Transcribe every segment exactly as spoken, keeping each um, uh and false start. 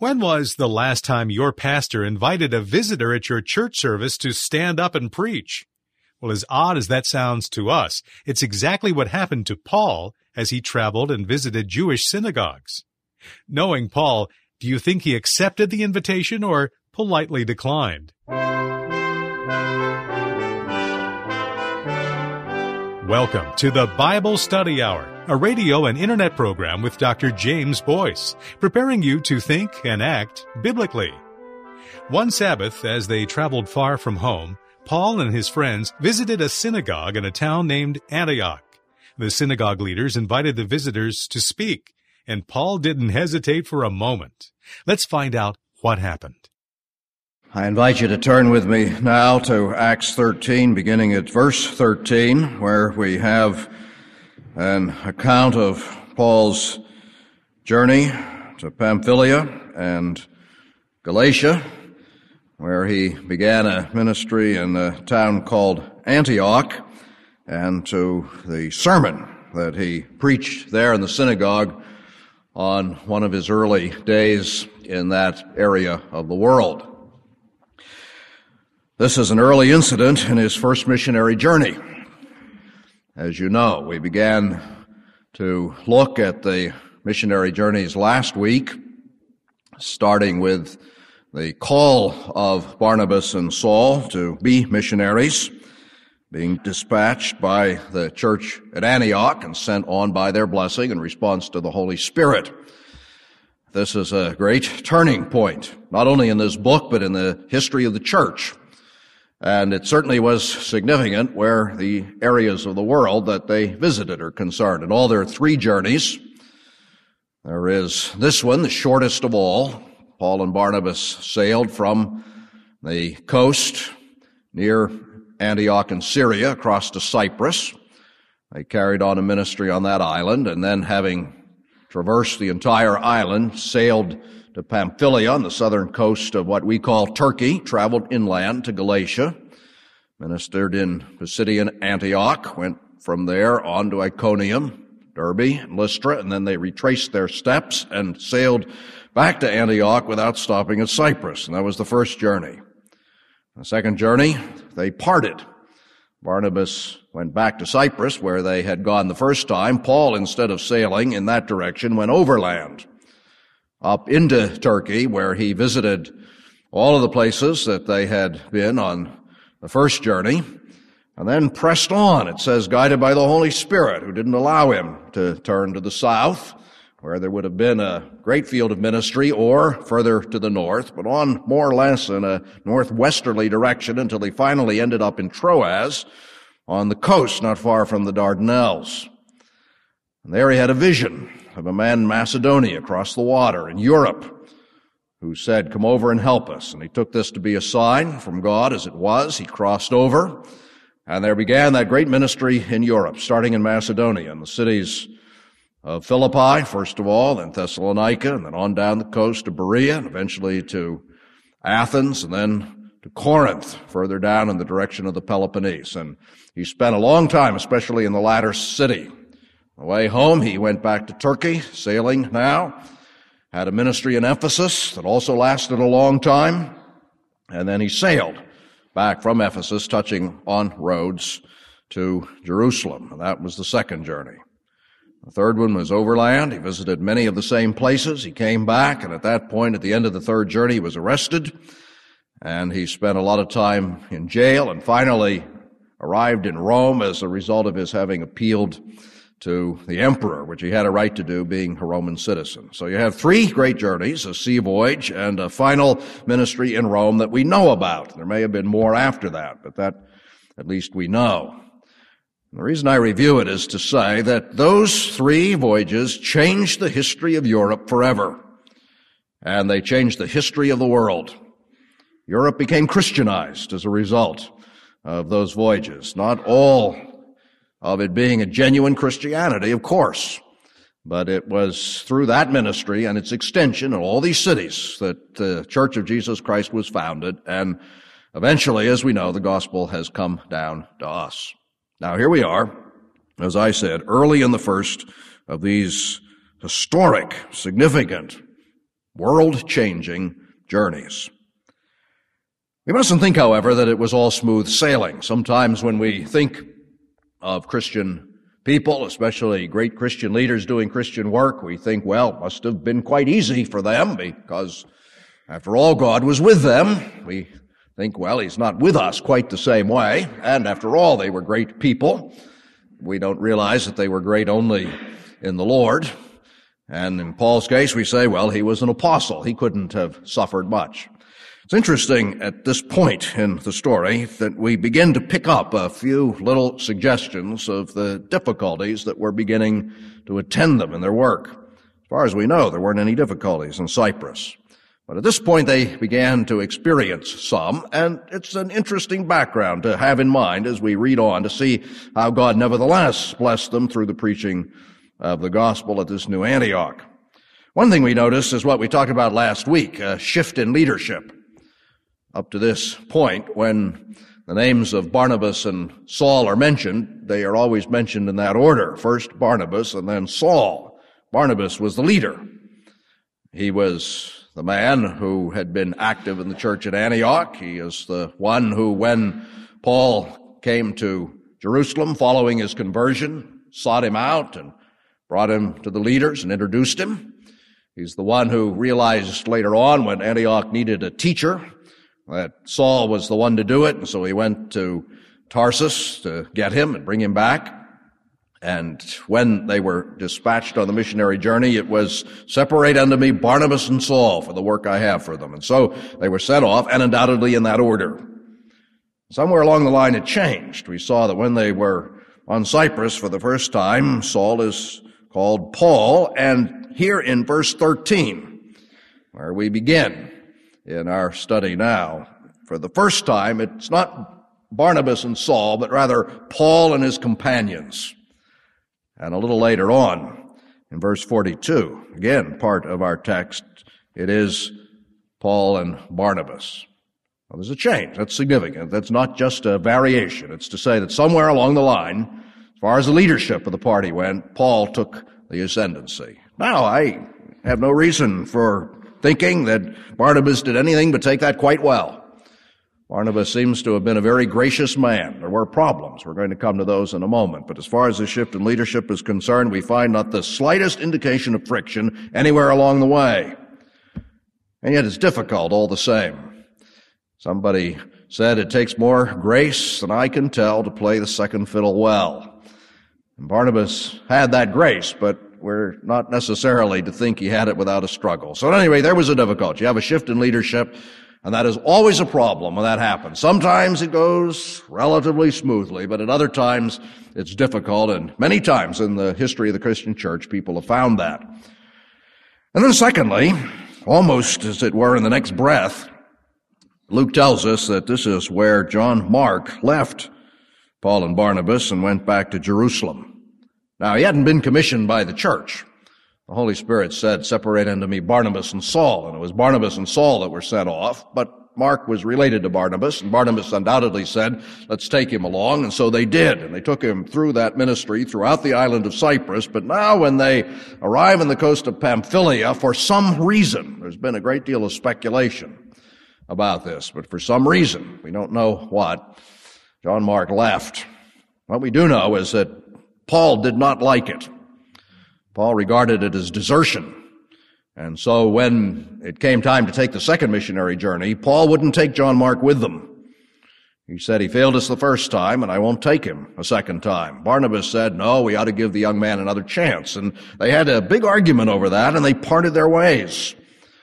When was the last time your pastor invited a visitor at your church service to stand up and preach? Well, as odd as that sounds to us, it's exactly what happened to Paul as he traveled and visited Jewish synagogues. Knowing Paul, do you think he accepted the invitation or politely declined? Welcome to the Bible Study Hour, a radio and internet program with Doctor James Boyce, preparing you to think and act biblically. One Sabbath, as they traveled far from home, Paul and his friends visited a synagogue in a town named Antioch. The synagogue leaders invited the visitors to speak, and Paul didn't hesitate for a moment. Let's find out what happened. I invite you to turn with me now to Acts thirteen, beginning at verse thirteen, where we have an account of Paul's journey to Pamphylia and Galatia, where he began a ministry in a town called Antioch, and to the sermon that he preached there in the synagogue on one of his early days in that area of the world. This is an early incident in his first missionary journey. As you know, we began to look at the missionary journeys last week, starting with the call of Barnabas and Saul to be missionaries, being dispatched by the church at Antioch and sent on by their blessing in response to the Holy Spirit. This is a great turning point, not only in this book, but in the history of the church. And it certainly was significant where the areas of the world that they visited are concerned. In all their three journeys, there is this one, the shortest of all. Paul and Barnabas sailed from the coast near Antioch in Syria across to Cyprus. They carried on a ministry on that island, and then having traversed the entire island, sailed to Pamphylia on the southern coast of what we call Turkey, traveled inland to Galatia, ministered in Pisidian Antioch, went from there on to Iconium, Derbe, and Lystra, and then they retraced their steps and sailed back to Antioch without stopping at Cyprus. And that was the first journey. The second journey, they parted. Barnabas went back to Cyprus, where they had gone the first time. Paul, instead of sailing in that direction, went overland up into Turkey, where he visited all of the places that they had been on the first journey, and then pressed on, it says, guided by the Holy Spirit, who didn't allow him to turn to the south, where there would have been a great field of ministry, or further to the north, but on more or less in a northwesterly direction until he finally ended up in Troas, on the coast not far from the Dardanelles. And there he had a vision of a man in Macedonia across the water in Europe who said, come over and help us. And he took this to be a sign from God, as it was. He crossed over, and there began that great ministry in Europe, starting in Macedonia, in the cities of Philippi, first of all, then Thessalonica, and then on down the coast to Berea, and eventually to Athens, and then to Corinth, further down in the direction of the Peloponnese. And he spent a long time, especially in the latter city. On the way home, he went back to Turkey, sailing now, had a ministry in Ephesus that also lasted a long time, and then he sailed back from Ephesus, touching on roads to Jerusalem. And that was the second journey. The third one was overland. He visited many of the same places. He came back, and at that point, at the end of the third journey, he was arrested, and he spent a lot of time in jail, and finally arrived in Rome as a result of his having appealed to the emperor, which he had a right to do, being a Roman citizen. So you have three great journeys, a sea voyage, and a final ministry in Rome that we know about. There may have been more after that, but that at least we know. And the reason I review it is to say that those three voyages changed the history of Europe forever, and they changed the history of the world. Europe became Christianized as a result of those voyages. Not all of it being a genuine Christianity, of course, but it was through that ministry and its extension in all these cities that the Church of Jesus Christ was founded, and eventually, as we know, the gospel has come down to us. Now, here we are, as I said, early in the first of these historic, significant world-changing journeys. We mustn't think, however, that it was all smooth sailing. Sometimes when we think of Christian people, especially great Christian leaders doing Christian work, we think, well, it must have been quite easy for them because, after all, God was with them. We think, well, He's not with us quite the same way, and after all, they were great people. We don't realize that they were great only in the Lord. And in Paul's case, we say, well, he was an apostle. He couldn't have suffered much. It's interesting at this point in the story that we begin to pick up a few little suggestions of the difficulties that were beginning to attend them in their work. As far as we know, there weren't any difficulties in Cyprus. But at this point, they began to experience some, and it's an interesting background to have in mind as we read on to see how God nevertheless blessed them through the preaching of the gospel at this new Antioch. One thing we notice is what we talked about last week, a shift in leadership. Up to this point, when the names of Barnabas and Saul are mentioned, they are always mentioned in that order. First Barnabas and then Saul. Barnabas was the leader. He was the man who had been active in the church at Antioch. He is the one who, when Paul came to Jerusalem following his conversion, sought him out and brought him to the leaders and introduced him. He's the one who realized later on when Antioch needed a teacher that Saul was the one to do it, and so he went to Tarsus to get him and bring him back. And when they were dispatched on the missionary journey, it was, separate unto me Barnabas and Saul for the work I have for them. And so they were sent off, and undoubtedly in that order. Somewhere along the line it changed. We saw that when they were on Cyprus for the first time, Saul is called Paul, and here in verse thirteen, where we begin in our study now, for the first time, it's not Barnabas and Saul, but rather Paul and his companions. And a little later on, in verse forty-two, again, part of our text, it is Paul and Barnabas. Well, there's a change. That's significant. That's not just a variation. It's to say that somewhere along the line, as far as the leadership of the party went, Paul took the ascendancy. Now, I have no reason for thinking that Barnabas did anything but take that quite well. Barnabas seems to have been a very gracious man. There were problems. We're going to come to those in a moment. But as far as the shift in leadership is concerned, we find not the slightest indication of friction anywhere along the way. And yet it's difficult all the same. Somebody said it takes more grace than I can tell to play the second fiddle well. And Barnabas had that grace, but we're not necessarily to think he had it without a struggle. So anyway, there was a difficulty. You have a shift in leadership, and that is always a problem when that happens. Sometimes it goes relatively smoothly, but at other times it's difficult, and many times in the history of the Christian church, people have found that. And then secondly, almost as it were in the next breath, Luke tells us that this is where John Mark left Paul and Barnabas and went back to Jerusalem. Now, he hadn't been commissioned by the church. The Holy Spirit said, separate unto me Barnabas and Saul, and it was Barnabas and Saul that were sent off, but Mark was related to Barnabas, and Barnabas undoubtedly said, let's take him along, and so they did, and they took him through that ministry throughout the island of Cyprus. But now when they arrive on the coast of Pamphylia, for some reason, there's been a great deal of speculation about this, but for some reason, we don't know what, John Mark left. What we do know is that Paul did not like it. Paul regarded it as desertion. And so when it came time to take the second missionary journey, Paul wouldn't take John Mark with them. He said, he failed us the first time, and I won't take him a second time. Barnabas said, no, we ought to give the young man another chance. And they had a big argument over that, and they parted their ways.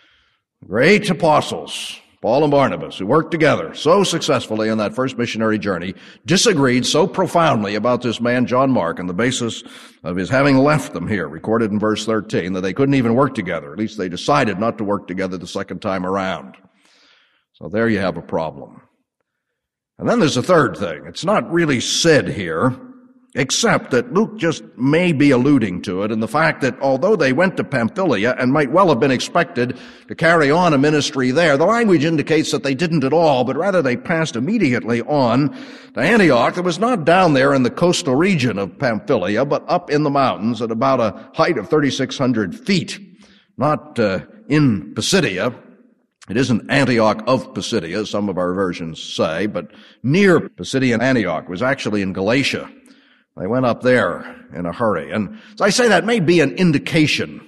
Great apostles, Paul and Barnabas, who worked together so successfully on that first missionary journey, disagreed so profoundly about this man, John Mark, and the basis of his having left them here, recorded in verse thirteen, that they couldn't even work together. At least they decided not to work together the second time around. So there you have a problem. And then there's a third thing. It's not really said here, except that Luke just may be alluding to it, and the fact that although they went to Pamphylia and might well have been expected to carry on a ministry there, the language indicates that they didn't at all, but rather they passed immediately on to Antioch. That was not down there in the coastal region of Pamphylia, but up in the mountains at about a height of thirty-six hundred feet not uh, in Pisidia. It isn't Antioch of Pisidia, some of our versions say, but near Pisidian Antioch. It was actually in Galatia. They went up there in a hurry. And as I say, that may be an indication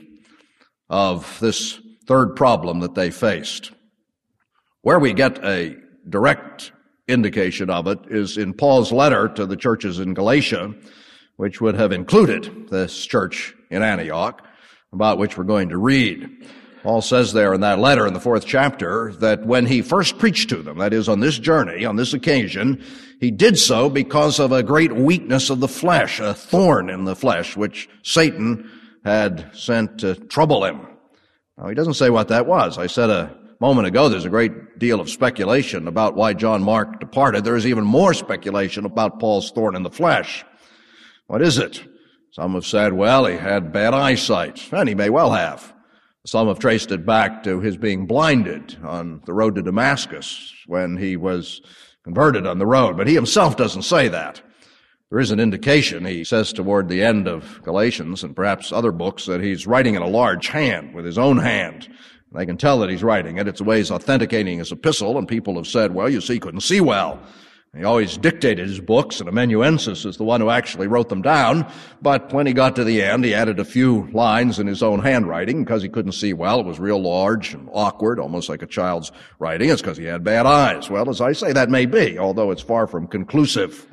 of this third problem that they faced. Where we get a direct indication of it is in Paul's letter to the churches in Galatia, which would have included this church in Antioch, about which we're going to read. Paul says there in that letter in the fourth chapter that when he first preached to them, that is on this journey, on this occasion, he did so because of a great weakness of the flesh, a thorn in the flesh, which Satan had sent to trouble him. Now, he doesn't say what that was. I said a moment ago there's a great deal of speculation about why John Mark departed. There is even more speculation about Paul's thorn in the flesh. What is it? Some have said, well, he had bad eyesight, and he may well have. Some have traced it back to his being blinded on the road to Damascus when he was converted on the road. But he himself doesn't say that. There is an indication, he says toward the end of Galatians and perhaps other books, that he's writing in a large hand, with his own hand. And they can tell that he's writing it. It's a way he's authenticating his epistle, and people have said, well, you see, he couldn't see well. He always dictated his books, and amanuensis is the one who actually wrote them down. But when he got to the end, he added a few lines in his own handwriting because he couldn't see well. It was real large and awkward, almost like a child's writing. It's because he had bad eyes. Well, as I say, that may be, although it's far from conclusive.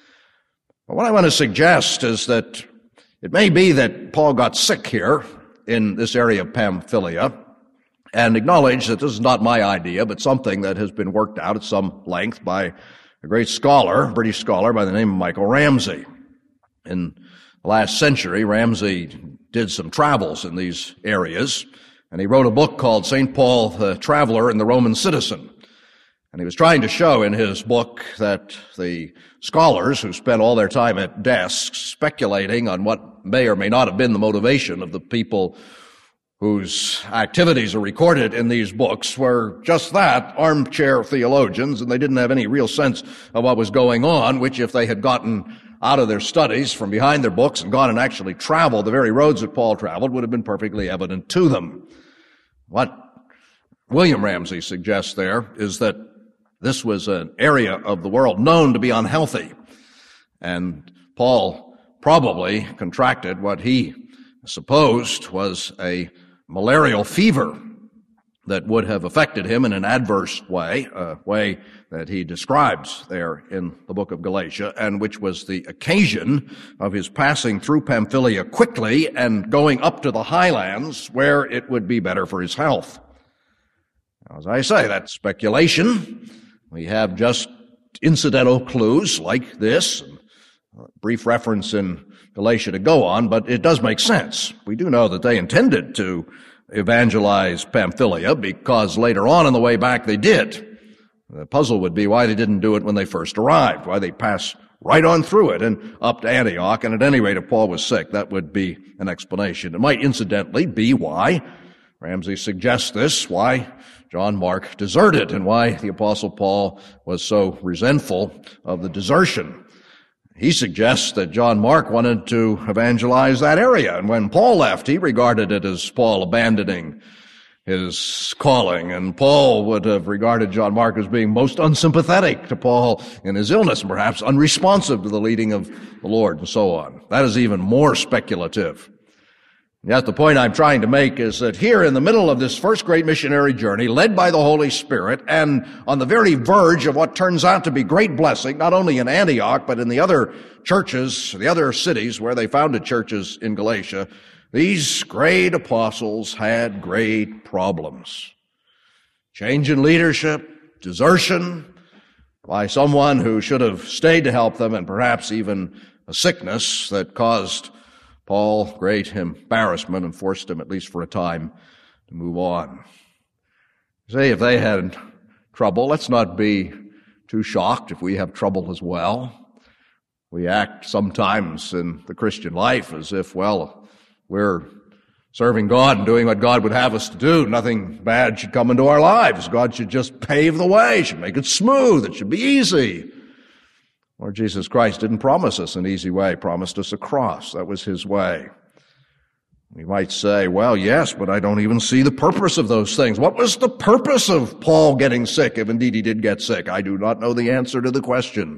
But what I want to suggest is that it may be that Paul got sick here in this area of Pamphylia, and acknowledge that this is not my idea, but something that has been worked out at some length by a great scholar, British scholar by the name of Michael Ramsey. In the last century, Ramsey did some travels in these areas, and he wrote a book called Saint Paul the Traveler and the Roman Citizen. And he was trying to show in his book that the scholars who spent all their time at desks speculating on what may or may not have been the motivation of the people whose activities are recorded in these books were just that, armchair theologians, and they didn't have any real sense of what was going on, which if they had gotten out of their studies from behind their books and gone and actually traveled the very roads that Paul traveled would have been perfectly evident to them. What William Ramsey suggests there is that this was an area of the world known to be unhealthy, and Paul probably contracted what he supposed was a malarial fever that would have affected him in an adverse way, a way that he describes there in the book of Galatia, and which was the occasion of his passing through Pamphylia quickly and going up to the highlands where it would be better for his health. Now, as I say, that's speculation. We have just incidental clues like this, and a brief reference in Galatia to go on, but it does make sense. We do know that they intended to evangelize Pamphylia because later on in the way back they did. The puzzle would be why they didn't do it when they first arrived, why they passed right on through it and up to Antioch, and at any rate if Paul was sick, that would be an explanation. It might incidentally be why, Ramsey suggests this, why John Mark deserted and why the Apostle Paul was so resentful of the desertion. He suggests that John Mark wanted to evangelize that area, and when Paul left, he regarded it as Paul abandoning his calling, and Paul would have regarded John Mark as being most unsympathetic to Paul in his illness, and perhaps unresponsive to the leading of the Lord, and so on. That is even more speculative. Yet the point I'm trying to make is that here in the middle of this first great missionary journey, led by the Holy Spirit, and on the very verge of what turns out to be great blessing, not only in Antioch, but in the other churches, the other cities where they founded churches in Galatia, these great apostles had great problems. Change in leadership, desertion by someone who should have stayed to help them, and perhaps even a sickness that caused Paul great embarrassment and forced him, at least for a time, to move on. Say, if they had trouble, let's not be too shocked if we have trouble as well. We act sometimes in the Christian life as if, well, we're serving God and doing what God would have us to do. Nothing bad should come into our lives. God should just pave the way, should make it smooth, it should be easy. Lord Jesus Christ didn't promise us an easy way, he promised us a cross. That was his way. We might say, well, yes, but I don't even see the purpose of those things. What was the purpose of Paul getting sick, if indeed he did get sick? I do not know the answer to the question,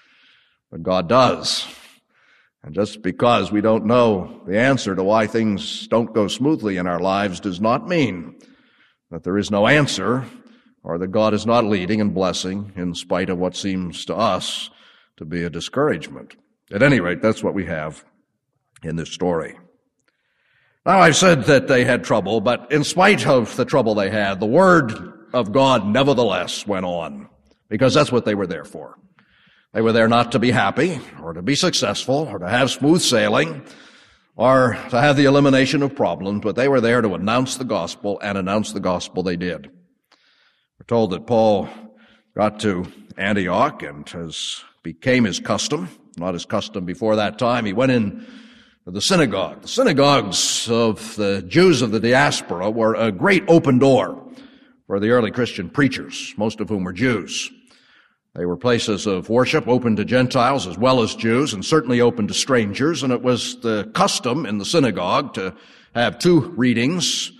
but God does. And just because we don't know the answer to why things don't go smoothly in our lives does not mean that there is no answer or that God is not leading and blessing in spite of what seems to us to be a discouragement. At any rate, that's what we have in this story. Now, I've said that they had trouble, but in spite of the trouble they had, the Word of God nevertheless went on, because that's what they were there for. They were there not to be happy, or to be successful, or to have smooth sailing, or to have the elimination of problems, but they were there to announce the gospel, and announce the gospel they did. We're told that Paul got to Antioch, and as became his custom, not his custom before that time, he went in to the synagogue. The synagogues of the Jews of the diaspora were a great open door for the early Christian preachers, most of whom were Jews. They were places of worship open to Gentiles as well as Jews, and certainly open to strangers, and it was the custom in the synagogue to have two readings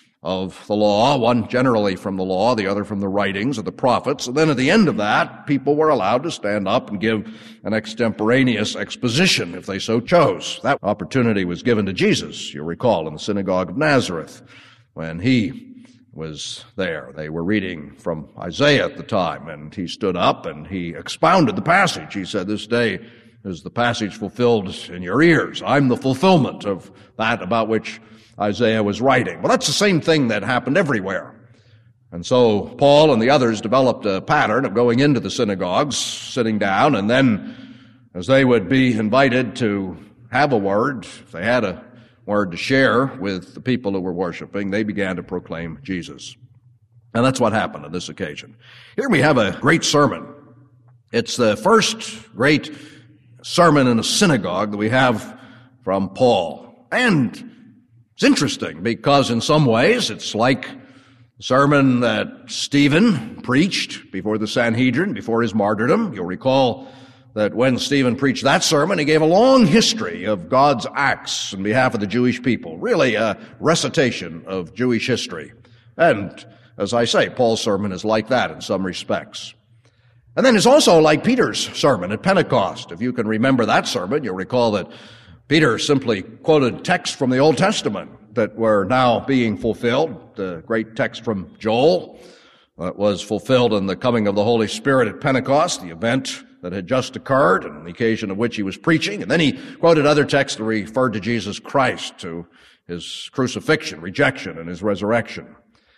of the law, one generally from the law, the other from the writings of the prophets. And then at the end of that, people were allowed to stand up and give an extemporaneous exposition if they so chose. That opportunity was given to Jesus, you'll recall, in the synagogue of Nazareth when he was there. They were reading from Isaiah at the time, and he stood up and he expounded the passage. He said, "This day is the passage fulfilled in your ears. I'm the fulfillment of that about which Isaiah was writing." Well, that's the same thing that happened everywhere. And so Paul and the others developed a pattern of going into the synagogues, sitting down, and then as they would be invited to have a word, if they had a word to share with the people who were worshiping, they began to proclaim Jesus. And that's what happened on this occasion. Here we have a great sermon. It's the first great sermon in a synagogue that we have from Paul. And it's interesting because in some ways it's like the sermon that Stephen preached before the Sanhedrin, before his martyrdom. You'll recall that when Stephen preached that sermon, he gave a long history of God's acts on behalf of the Jewish people, really a recitation of Jewish history. And as I say, Paul's sermon is like that in some respects. And then it's also like Peter's sermon at Pentecost. If you can remember that sermon, you'll recall that Peter simply quoted texts from the Old Testament that were now being fulfilled. The great text from Joel that was fulfilled in the coming of the Holy Spirit at Pentecost, the event that had just occurred and the occasion of which he was preaching. And then he quoted other texts that referred to Jesus Christ, to his crucifixion, rejection, and his resurrection.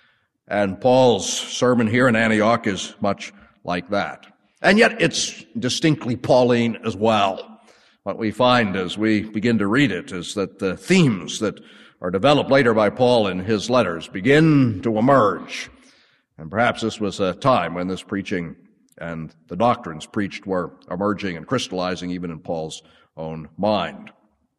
And Paul's sermon here in Antioch is much like that. And yet it's distinctly Pauline as well. What we find as we begin to read it is that the themes that are developed later by Paul in his letters begin to emerge. And perhaps this was a time when this preaching and the doctrines preached were emerging and crystallizing even in Paul's own mind.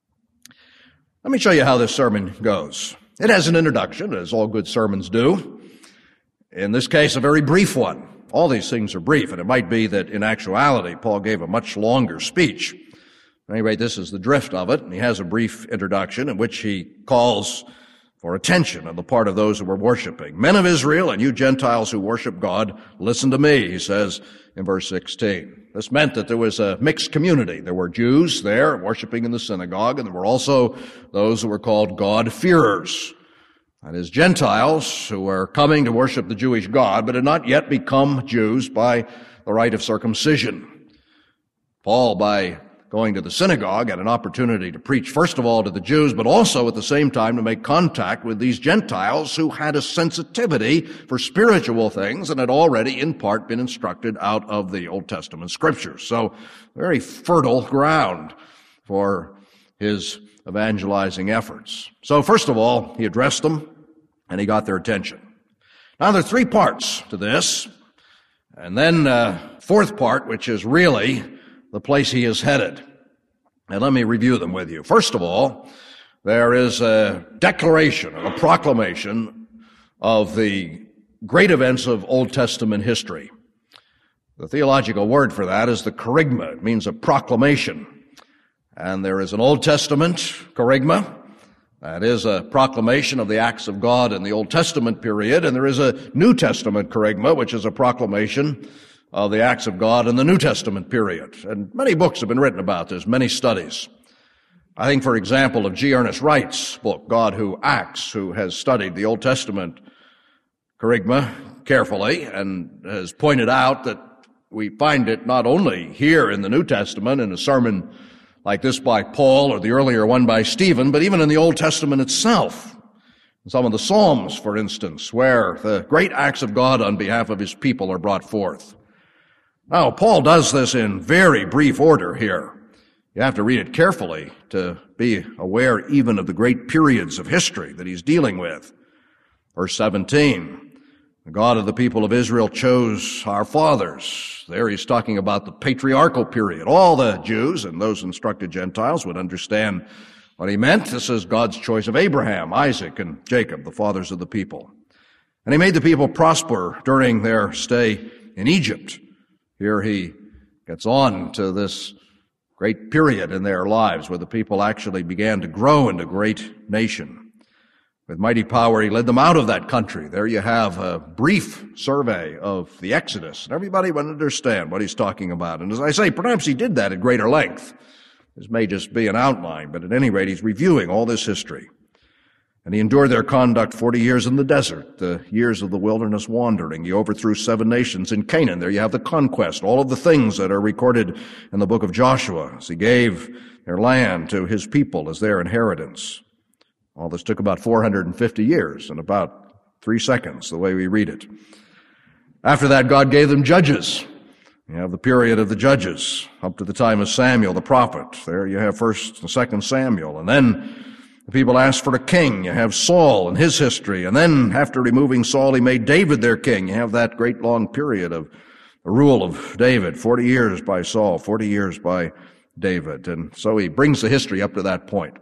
Let me show you how this sermon goes. It has an introduction, as all good sermons do. In this case, a very brief one. All these things are brief, and it might be that in actuality, Paul gave a much longer speech. At any rate, this is the drift of it, and he has a brief introduction in which he calls for attention on the part of those who were worshiping. "Men of Israel, and you Gentiles who worship God, listen to me," he says in verse sixteen. This meant that there was a mixed community. There were Jews there worshiping in the synagogue, and there were also those who were called God-fearers. That is, Gentiles who were coming to worship the Jewish God, but had not yet become Jews by the rite of circumcision. Paul, by going to the synagogue, had an opportunity to preach, first of all, to the Jews, but also at the same time to make contact with these Gentiles who had a sensitivity for spiritual things and had already in part been instructed out of the Old Testament scriptures. So, very fertile ground for his evangelizing efforts. So, first of all, he addressed them and he got their attention. Now, there are three parts to this, and then uh fourth part, which is really the place he is headed. And let me review them with you. First of all, there is a declaration, a proclamation of the great events of Old Testament history. The theological word for that is the kerygma. It means a proclamation. And there is an Old Testament kerygma, That is a proclamation of the acts of God in the Old Testament period, and there is a New Testament kerygma, which is a proclamation of the acts of God in the New Testament period. And many books have been written about this, many studies. I think, for example, of G. Ernest Wright's book, God Who Acts, who has studied the Old Testament kerygma carefully and has pointed out that we find it not only here in the New Testament in a sermon like this by Paul or the earlier one by Stephen, but even in the Old Testament itself. In some of the Psalms, for instance, where the great acts of God on behalf of his people are brought forth. Now, Paul does this in very brief order here. You have to read it carefully to be aware even of the great periods of history that he's dealing with. Verse seventeen, the God of the people of Israel chose our fathers. There he's talking about the patriarchal period. All the Jews and those instructed Gentiles would understand what he meant. This is God's choice of Abraham, Isaac, and Jacob, the fathers of the people. And he made the people prosper during their stay in Egypt. Here he gets on to this great period in their lives where the people actually began to grow into a great nation. With mighty power, he led them out of that country. There you have a brief survey of the Exodus, and everybody would understand what he's talking about. And as I say, perhaps he did that at greater length. This may just be an outline, but at any rate, he's reviewing all this history. And he endured their conduct forty years in the desert, the years of the wilderness wandering. He overthrew seven nations in Canaan. There you have the conquest, all of the things that are recorded in the book of Joshua, as he gave their land to his people as their inheritance. All this took about four hundred fifty years and about three seconds, the way we read it. After that, God gave them judges. You have the period of the judges up to the time of Samuel the prophet. There you have First and Second Samuel. And then the people asked for a king. You have Saul and his history. And then after removing Saul, he made David their king. You have that great long period of the rule of David, forty years by Saul, forty years by David. And so he brings the history up to that point.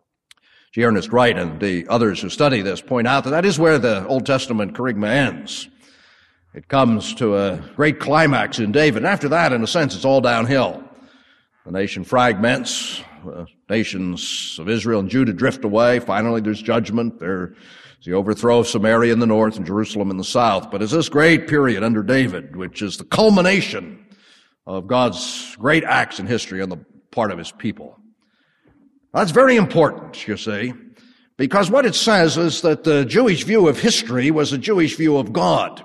G. Ernest Wright and the others who study this point out that that is where the Old Testament kerygma ends. It comes to a great climax in David. And after that, in a sense, it's all downhill. The nation fragments. The nations of Israel and Judah drift away. Finally, there's judgment. There's the overthrow of Samaria in the north and Jerusalem in the south. But it's this great period under David, which is the culmination of God's great acts in history on the part of his people. That's very important, you see, because what it says is that the Jewish view of history was a Jewish view of God.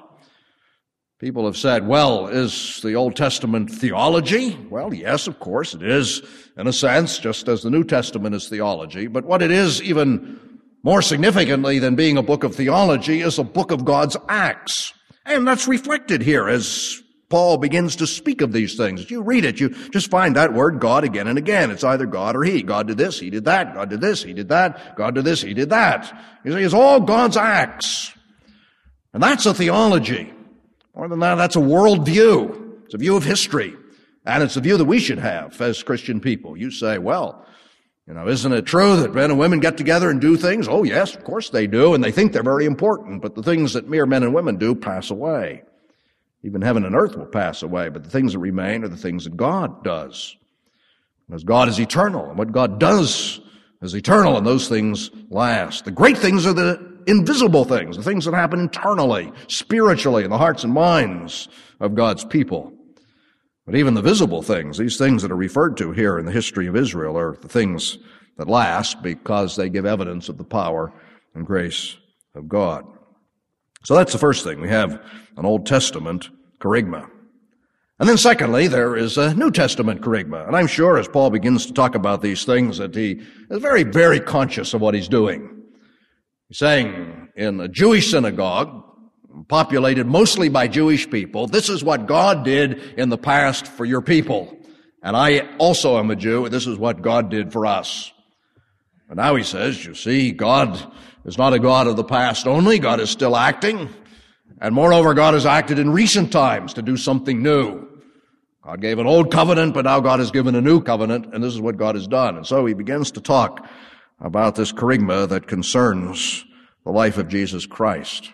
People have said, well, is the Old Testament theology? Well, yes, of course, it is, in a sense, just as the New Testament is theology. But what it is, even more significantly than being a book of theology, is a book of God's acts. And that's reflected here as Paul begins to speak of these things. You read it, you just find that word God again and again. It's either God or he. God did this, he did that. God did this, he did that. God did this, he did that. You see, it's all God's acts. And that's a theology. More than that, that's a worldview. It's a view of history. And it's a view that we should have as Christian people. You say, well, you know, isn't it true that men and women get together and do things? Oh, yes, of course they do, and they think they're very important. But the things that mere men and women do pass away. Even heaven and earth will pass away, but the things that remain are the things that God does. Because God is eternal, and what God does is eternal, and those things last. The great things are the invisible things, the things that happen internally, spiritually, in the hearts and minds of God's people. But even the visible things, these things that are referred to here in the history of Israel, are the things that last because they give evidence of the power and grace of God. So that's the first thing. We have an Old Testament kerygma. And then secondly, there is a New Testament kerygma. And I'm sure as Paul begins to talk about these things that he is very, very conscious of what he's doing. He's saying in a Jewish synagogue, populated mostly by Jewish people, this is what God did in the past for your people. And I also am a Jew, and this is what God did for us. And now he says, you see, God is not a God of the past only. God is still acting. And moreover, God has acted in recent times to do something new. God gave an old covenant, but now God has given a new covenant, and this is what God has done. And so he begins to talk about this kerygma that concerns the life of Jesus Christ.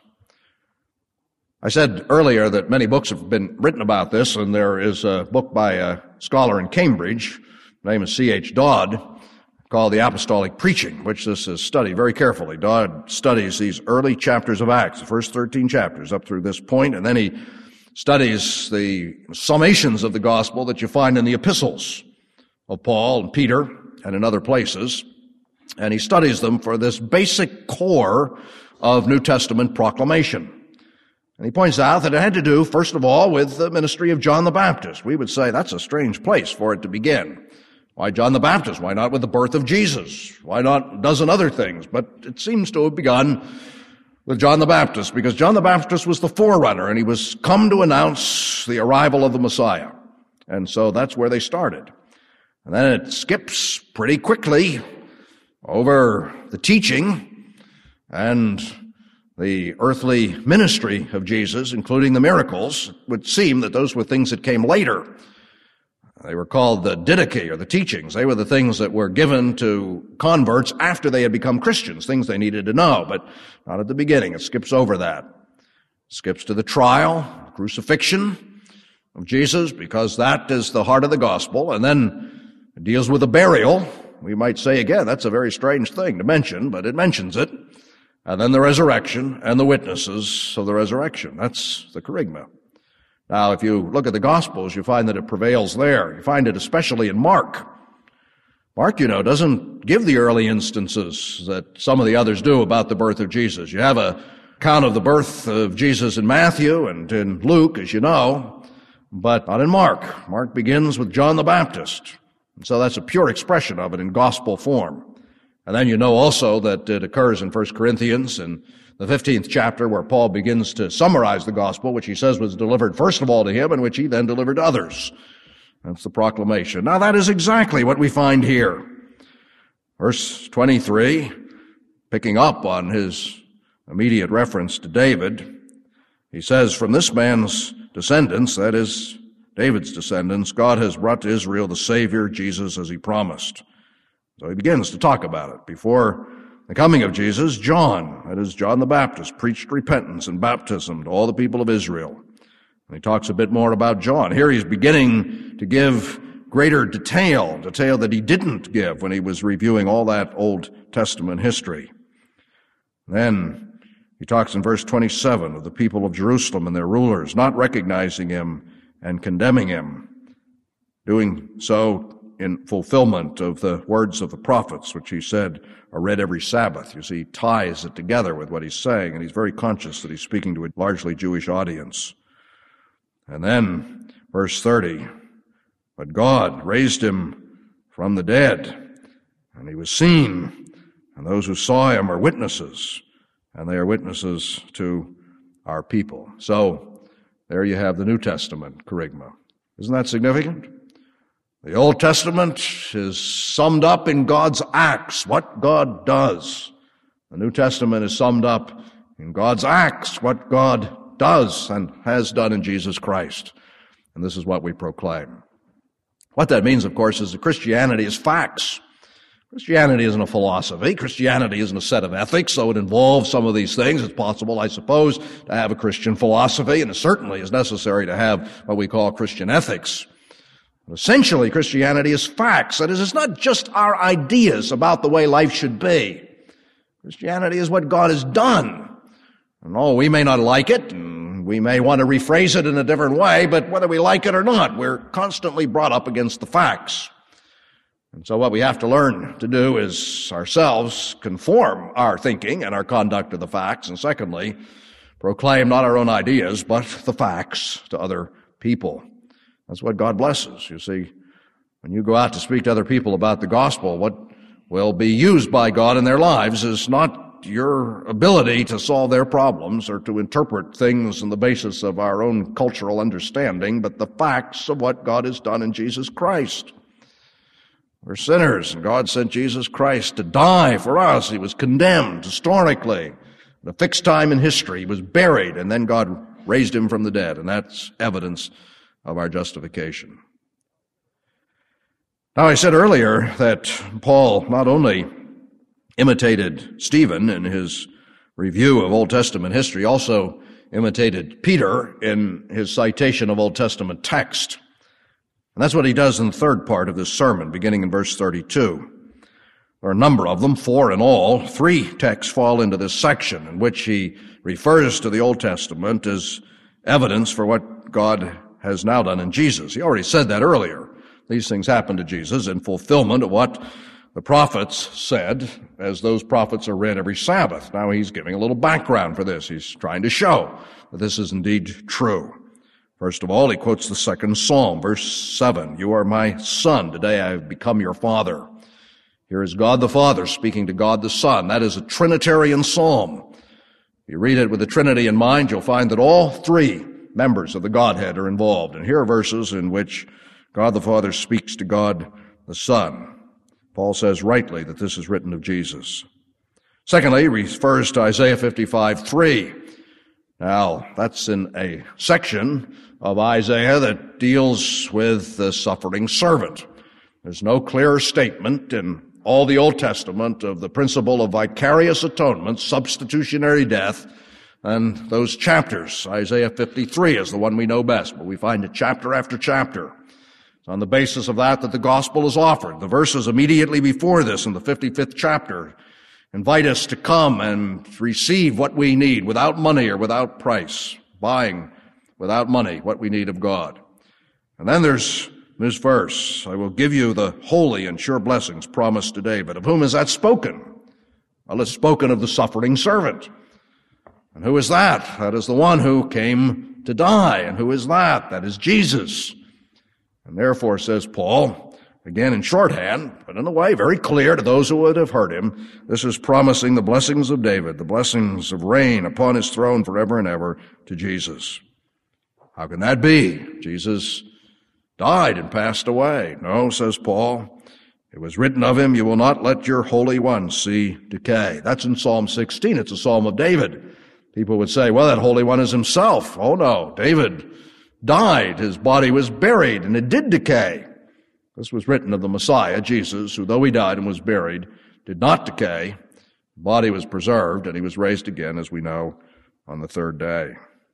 I said earlier that many books have been written about this, and there is a book by a scholar in Cambridge, his name is C H Dodd, called the Apostolic Preaching, which this is studied very carefully. Dodd studies these early chapters of Acts, the first thirteen chapters up through this point, and then he studies the summations of the gospel that you find in the epistles of Paul and Peter and in other places, and he studies them for this basic core of New Testament proclamation. And he points out that it had to do, first of all, with the ministry of John the Baptist. We would say that's a strange place for it to begin. Why John the Baptist? Why not with the birth of Jesus? Why not a dozen other things? But it seems to have begun with John the Baptist, because John the Baptist was the forerunner, and he was come to announce the arrival of the Messiah. And so that's where they started. And then it skips pretty quickly over the teaching and the earthly ministry of Jesus, including the miracles. It would seem that those were things that came later. They were called the Didache, or the teachings. They were the things that were given to converts after they had become Christians, things they needed to know, but not at the beginning. It skips over that. It skips to the trial, crucifixion of Jesus, because that is the heart of the gospel, and then it deals with the burial. We might say again, that's a very strange thing to mention, but it mentions it. And then the resurrection and the witnesses of the resurrection. That's the kerygma. Now, if you look at the Gospels, you find that it prevails there. You find it especially in Mark. Mark, you know, doesn't give the early instances that some of the others do about the birth of Jesus. You have a account of the birth of Jesus in Matthew and in Luke, as you know, but not in Mark. Mark begins with John the Baptist. And so that's a pure expression of it in gospel form. And then you know also that it occurs in First Corinthians in the fifteenth chapter, where Paul begins to summarize the gospel, which he says was delivered first of all to him and which he then delivered to others. That's the proclamation. Now that is exactly what we find here. Verse twenty-three, picking up on his immediate reference to David, he says, from this man's descendants, that is, David's descendants, God has brought to Israel the Savior, Jesus, as he promised. So he begins to talk about it. Before the coming of Jesus, John, that is John the Baptist, preached repentance and baptism to all the people of Israel. And he talks a bit more about John. Here he's beginning to give greater detail, detail that he didn't give when he was reviewing all that Old Testament history. Then he talks in verse twenty-seven of the people of Jerusalem and their rulers, not recognizing him and condemning him, doing so in fulfillment of the words of the prophets, which he said are read every Sabbath. You see, he ties it together with what he's saying, and he's very conscious that he's speaking to a largely Jewish audience. And then, verse thirty, but God raised him from the dead, and he was seen, and those who saw him are witnesses, and they are witnesses to our people. So, there you have the New Testament kerygma. Isn't that significant? The Old Testament is summed up in God's acts, what God does. The New Testament is summed up in God's acts, what God does and has done in Jesus Christ. And this is what we proclaim. What that means, of course, is that Christianity is facts. Christianity isn't a philosophy. Christianity isn't a set of ethics, so it involves some of these things. It's possible, I suppose, to have a Christian philosophy, and it certainly is necessary to have what we call Christian ethics. Essentially, Christianity is facts. That is, it's not just our ideas about the way life should be. Christianity is what God has done. And oh, we may not like it, and we may want to rephrase it in a different way, but whether we like it or not, we're constantly brought up against the facts. And so what we have to learn to do is ourselves conform our thinking and our conduct to the facts, and secondly, proclaim not our own ideas, but the facts to other people. That's what God blesses. You see, when you go out to speak to other people about the gospel, what will be used by God in their lives is not your ability to solve their problems or to interpret things on the basis of our own cultural understanding, but the facts of what God has done in Jesus Christ. We're sinners, and God sent Jesus Christ to die for us. He was condemned historically. At a fixed time in history, he was buried, and then God raised him from the dead, and that's evidence of our justification. Now, I said earlier that Paul not only imitated Stephen in his review of Old Testament history, also imitated Peter in his citation of Old Testament text. And that's what he does in the third part of this sermon, beginning in verse thirty-two. There are a number of them, four in all. Three texts fall into this section in which he refers to the Old Testament as evidence for what God has now done in Jesus. He already said that earlier. These things happened to Jesus in fulfillment of what the prophets said, as those prophets are read every Sabbath. Now he's giving a little background for this. He's trying to show that this is indeed true. First of all, he quotes the second Psalm, verse seven. You are my son. Today I have become your father. Here is God the Father speaking to God the Son. That is a Trinitarian psalm. If you read it with the Trinity in mind, you'll find that all three members of the Godhead are involved. And here are verses in which God the Father speaks to God the Son. Paul says rightly that this is written of Jesus. Secondly, he refers to Isaiah fifty-five three. Now, that's in a section of Isaiah that deals with the suffering servant. There's no clearer statement in all the Old Testament of the principle of vicarious atonement, substitutionary death, and those chapters. Isaiah fifty-three is the one we know best, but we find it chapter after chapter. It's on the basis of that that the gospel is offered. The verses immediately before this in the fifty-fifth chapter invite us to come and receive what we need without money or without price, buying without money what we need of God. And then there's this verse, I will give you the holy and sure blessings promised to David. Of whom is that spoken? Well, it's spoken of the suffering servant. And who is that? That is the one who came to die. And who is that? That is Jesus. And therefore, says Paul, again in shorthand, but in a way very clear to those who would have heard him, this is promising the blessings of David, the blessings of reign upon his throne forever and ever to Jesus. How can that be? Jesus died and passed away. No, says Paul, it was written of him, you will not let your Holy One see decay. That's in Psalm sixteen. It's a psalm of David. People would say, well, that Holy One is himself. Oh no, David died. His body was buried and it did decay. This was written of the Messiah, Jesus, who though he died and was buried, did not decay. The body was preserved and he was raised again, as we know, on the third day.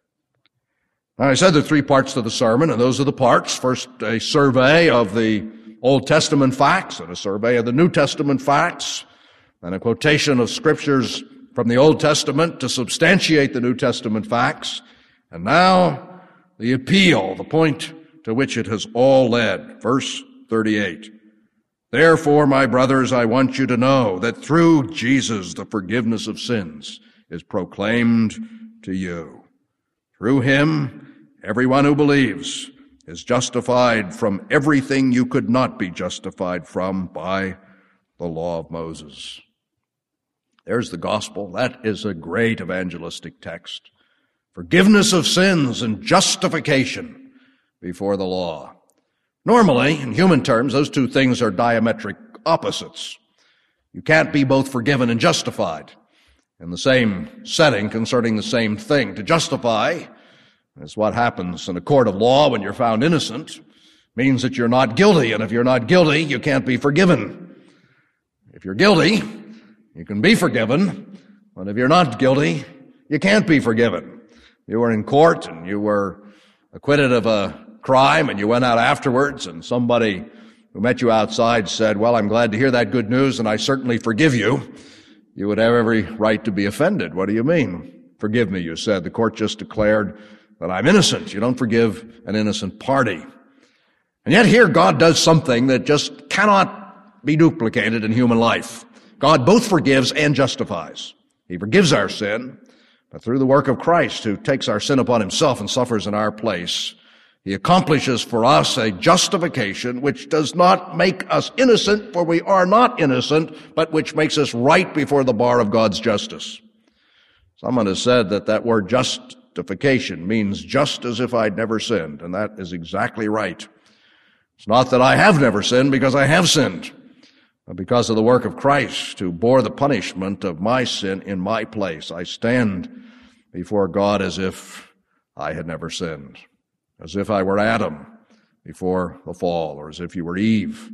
Now, I said there are three parts to the sermon, and those are the parts. First, a survey of the Old Testament facts, and a survey of the New Testament facts, and a quotation of scriptures from the Old Testament to substantiate the New Testament facts. And now, the appeal, the point to which it has all led. Verse thirty-eight. Therefore, my brothers, I want you to know that through Jesus the forgiveness of sins is proclaimed to you. Through him, everyone who believes is justified from everything you could not be justified from by the law of Moses. There's the gospel. That is a great evangelistic text. Forgiveness of sins and justification before the law. Normally, in human terms, those two things are diametric opposites. You can't be both forgiven and justified in the same setting concerning the same thing. To justify is what happens in a court of law when you're found innocent, means that you're not guilty, and if you're not guilty, you can't be forgiven. If you're guilty, you can be forgiven, but if you're not guilty, you can't be forgiven. You were in court and you were acquitted of a crime and you went out afterwards and somebody who met you outside said, well, I'm glad to hear that good news and I certainly forgive you. You would have every right to be offended. What do you mean? Forgive me, you said. The court just declared that I'm innocent. You don't forgive an innocent party. And yet here God does something that just cannot be duplicated in human life. God both forgives and justifies. He forgives our sin, but through the work of Christ, who takes our sin upon himself and suffers in our place, he accomplishes for us a justification which does not make us innocent, for we are not innocent, but which makes us right before the bar of God's justice. Someone has said that that word justification means just as if I'd never sinned, and that is exactly right. It's not that I have never sinned because I have sinned, but because of the work of Christ who bore the punishment of my sin in my place. I stand before God as if I had never sinned, as if I were Adam before the fall, or as if you were Eve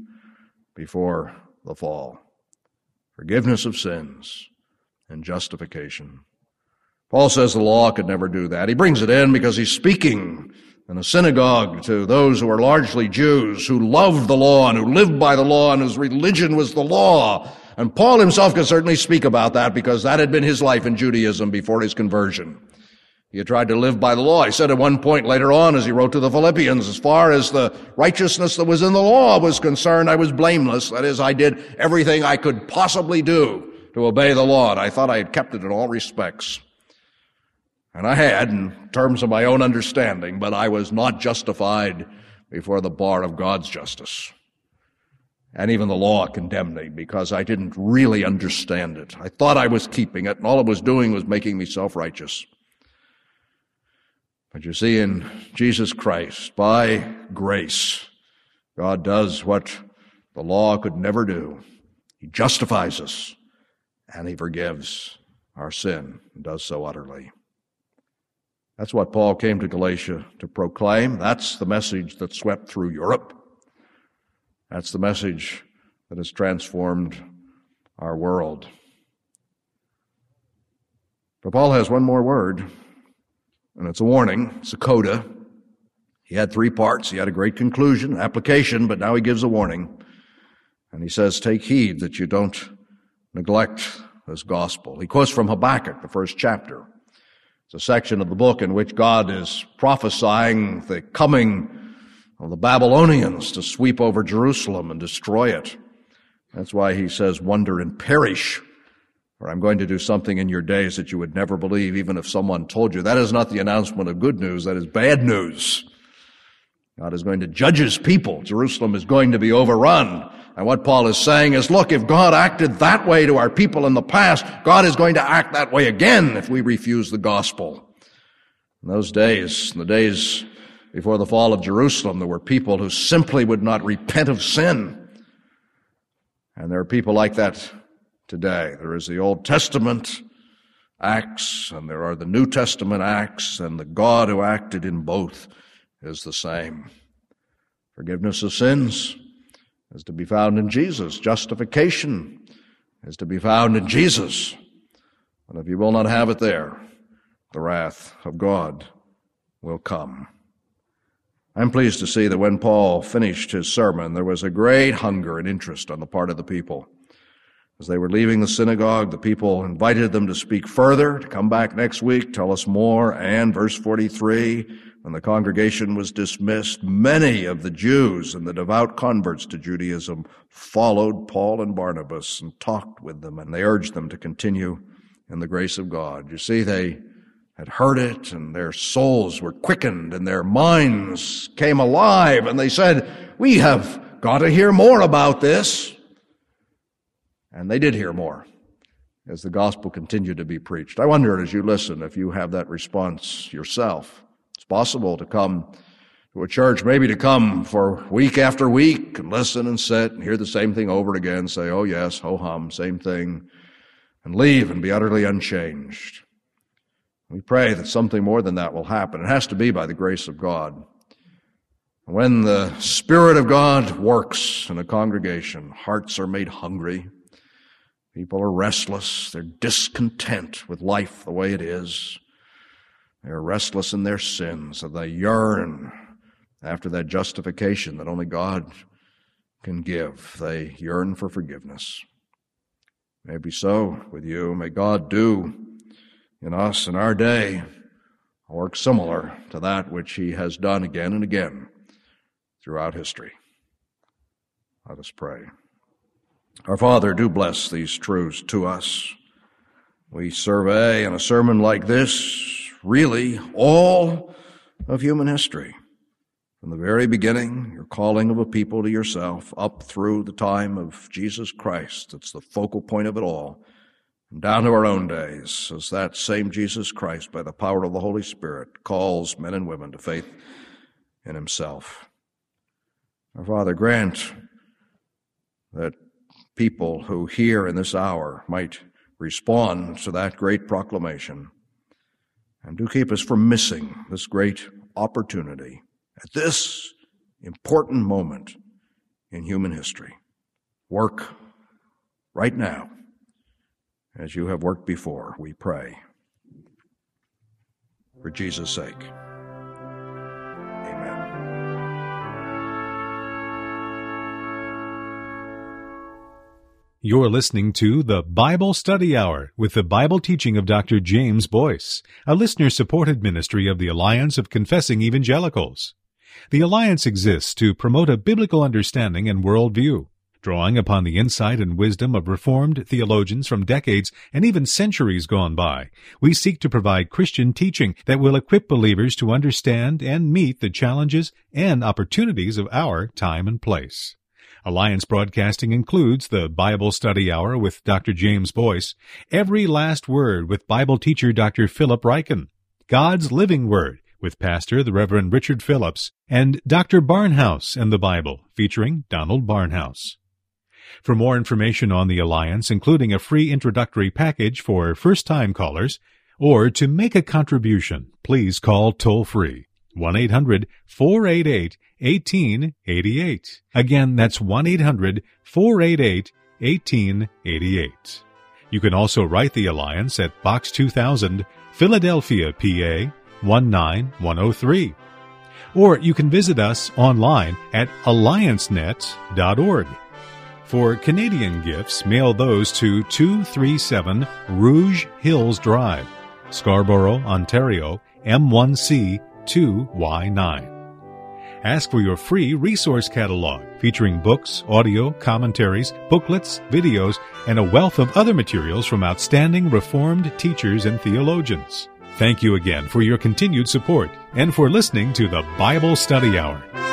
before the fall. Forgiveness of sins and justification. Paul says the law could never do that. He brings it in because he's speaking in a synagogue to those who are largely Jews, who loved the law and who lived by the law and whose religion was the law. And Paul himself could certainly speak about that because that had been his life in Judaism before his conversion. He had tried to live by the law. He said at one point later on, as he wrote to the Philippians, as far as the righteousness that was in the law was concerned, I was blameless. That is, I did everything I could possibly do to obey the law, and I thought I had kept it in all respects. And I had, in terms of my own understanding, but I was not justified before the bar of God's justice. And even the law condemned me because I didn't really understand it. I thought I was keeping it, and all it was doing was making me self-righteous. But you see, in Jesus Christ, by grace, God does what the law could never do. He justifies us, and He forgives our sin, and does so utterly. That's what Paul came to Galatia to proclaim. That's the message that swept through Europe. That's the message that has transformed our world. But Paul has one more word, and it's a warning. It's a coda. He had three parts. He had a great conclusion, application, but now he gives a warning. And he says, take heed that you don't neglect this gospel. He quotes from Habakkuk, the first chapter. It's a section of the book in which God is prophesying the coming of the Babylonians to sweep over Jerusalem and destroy it. That's why he says, wonder and perish, or I'm going to do something in your days that you would never believe, even if someone told you. That is not the announcement of good news, that is bad news. God is going to judge His people. Jerusalem is going to be overrun. And what Paul is saying is, look, if God acted that way to our people in the past, God is going to act that way again if we refuse the gospel. In those days, in the days before the fall of Jerusalem, there were people who simply would not repent of sin. And there are people like that today. There is the Old Testament acts, and there are the New Testament acts, and the God who acted in both is the same. Forgiveness of sins is to be found in Jesus. Justification is to be found in Jesus. And if you will not have it there, the wrath of God will come. I'm pleased to see that when Paul finished his sermon, there was a great hunger and interest on the part of the people. As they were leaving the synagogue, the people invited them to speak further, to come back next week, tell us more, and verse forty-three, when the congregation was dismissed, many of the Jews and the devout converts to Judaism followed Paul and Barnabas and talked with them, and they urged them to continue in the grace of God. You see, they had heard it, and their souls were quickened, and their minds came alive, and they said, we have got to hear more about this. And they did hear more as the gospel continued to be preached. I wonder, as you listen, if you have that response yourself. It's possible to come to a church, maybe to come for week after week and listen and sit and hear the same thing over again, say, oh yes, ho hum, same thing, and leave and be utterly unchanged. We pray that something more than that will happen. It has to be by the grace of God. When the Spirit of God works in a congregation, hearts are made hungry. People are restless. They're discontent with life the way it is. They're restless in their sins, and they yearn after that justification that only God can give. They yearn for forgiveness. May it be so with you. May God do in us in our day a work similar to that which He has done again and again throughout history. Let us pray. Our Father, do bless these truths to us. We survey in a sermon like this really all of human history. From the very beginning, your calling of a people to yourself, up through the time of Jesus Christ. It's the focal point of it all. And down to our own days, as that same Jesus Christ, by the power of the Holy Spirit, calls men and women to faith in Himself. Our Father, grant that people who hear in this hour might respond to that great proclamation. And do keep us from missing this great opportunity at this important moment in human history. Work right now as you have worked before, we pray. For Jesus' sake. You're listening to the Bible Study Hour with the Bible teaching of Doctor James Boyce, a listener-supported ministry of the Alliance of Confessing Evangelicals. The Alliance exists to promote a biblical understanding and worldview, drawing upon the insight and wisdom of Reformed theologians from decades and even centuries gone by. We seek to provide Christian teaching that will equip believers to understand and meet the challenges and opportunities of our time and place. Alliance Broadcasting includes the Bible Study Hour with Doctor James Boyce, Every Last Word with Bible teacher Doctor Philip Ryken, God's Living Word with Pastor the Reverend Richard Phillips, and Doctor Barnhouse and the Bible featuring Donald Barnhouse. For more information on the Alliance, including a free introductory package for first-time callers, or to make a contribution, please call toll-free one eight hundred four eight eight one eight eight eight. Again, that's one eight hundred four eight eight one eight eight eight. You can also write the Alliance at Box two thousand, Philadelphia, P A one nine one oh three. Or you can visit us online at alliance net dot org. For Canadian gifts, mail those to two thirty-seven Rouge Hills Drive, Scarborough, Ontario, M one C two Y nine. Ask for your free resource catalog featuring books, audio, commentaries, booklets, videos, and a wealth of other materials from outstanding Reformed teachers and theologians. Thank you again for your continued support and for listening to the Bible Study Hour.